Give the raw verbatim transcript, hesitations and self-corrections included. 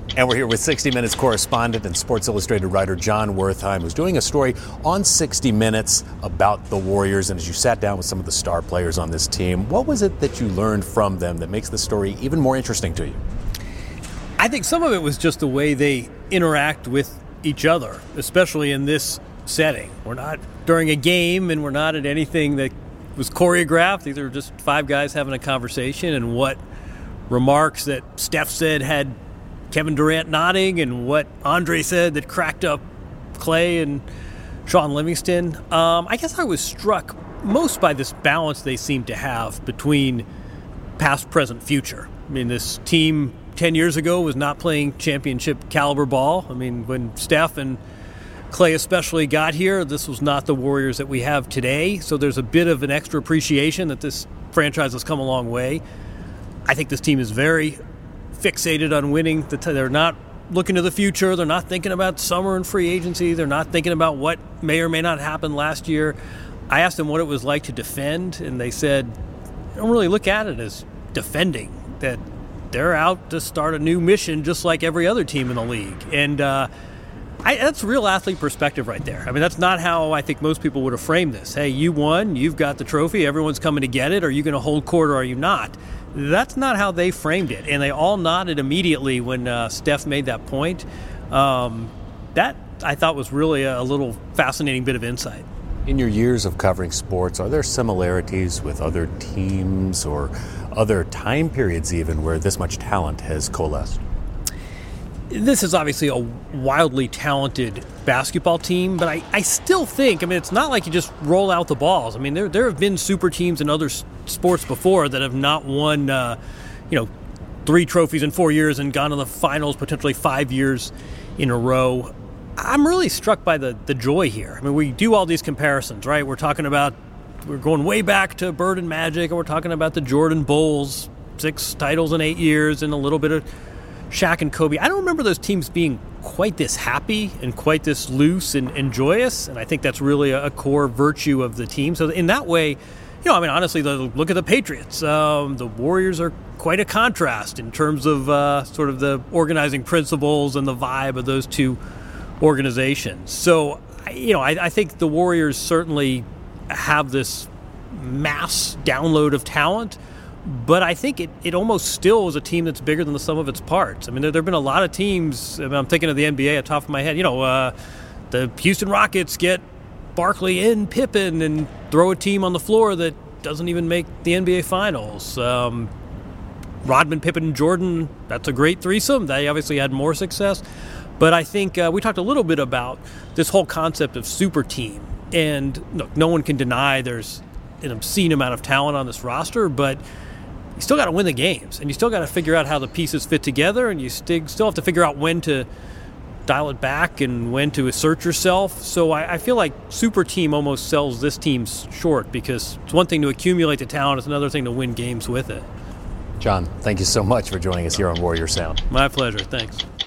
And we're here with sixty minutes correspondent and Sports Illustrated writer Jon Wertheim, who's doing a story on sixty minutes about the Warriors. And as you sat down with some of the star players on this team, what was it that you learned from them that makes the story even more interesting to you? I think some of it was just the way they interact with each other, especially in this setting. We're not during a game, and we're not at anything that was choreographed. These are just five guys having a conversation, and what remarks that Steph said had Kevin Durant nodding, and what Andre said that cracked up Clay and Shaun Livingston. Um, I guess I was struck most by this balance they seem to have between past, present, future. I mean, this team ten years ago was not playing championship caliber ball. I mean, when Steph and Clay especially got here, this was not the Warriors that we have today. So there's a bit of an extra appreciation that this franchise has come a long way. I think this team is very fixated on winning. They're not looking to the future. They're not thinking about summer and free agency. They're not thinking about what may or may not happen last year. I asked them what it was like to defend, and they said, I don't really look at it as defending, that they're out to start a new mission just like every other team in the league. And uh, I, that's real athlete perspective right there. I mean, that's not how I think most people would have framed this. Hey, you won. You've got the trophy. Everyone's coming to get it. Are you going to hold court or are you not? That's not how they framed it, and they all nodded immediately when uh, Steph made that point. Um, that, I thought, was really a little fascinating bit of insight. In your years of covering sports, are there similarities with other teams or other time periods even where this much talent has coalesced? This is obviously a wildly talented basketball team, but I, I still think, I mean, it's not like you just roll out the balls. I mean, there there have been super teams in other s- sports before that have not won, uh, you know, three trophies in four years and gone to the finals potentially five years in a row. I'm really struck by the, the joy here. I mean, we do all these comparisons, right? We're talking about, we're going way back to Bird and Magic, and we're talking about the Jordan Bulls, six titles in eight years and a little bit of Shaq and Kobe. I don't remember those teams being quite this happy and quite this loose and, and joyous, and I think that's really a, a core virtue of the team. So in that way, you know, I mean, honestly, look at the Patriots. Um, the Warriors are quite a contrast in terms of uh, sort of the organizing principles and the vibe of those two organizations. So, you know, I, I think the Warriors certainly have this mass download of talent, but I think it, it almost still is a team that's bigger than the sum of its parts. I mean, there have been a lot of teams. I mean, I'm thinking of the N B A at the top of my head. You know, uh, the Houston Rockets get Barkley and Pippen and throw a team on the floor that doesn't even make the N B A Finals. Um, Rodman, Pippen, and Jordan, that's a great threesome. They obviously had more success. But I think uh, we talked a little bit about this whole concept of super team. And look, no one can deny there's an obscene amount of talent on this roster, but you still got to win the games, and you still got to figure out how the pieces fit together, and you st- still have to figure out when to dial it back and when to assert yourself. So I, I feel like super team almost sells this team short, because it's one thing to accumulate the talent, it's another thing to win games with it. Jon, thank you so much for joining us here on Warrior Sound. My pleasure. Thanks.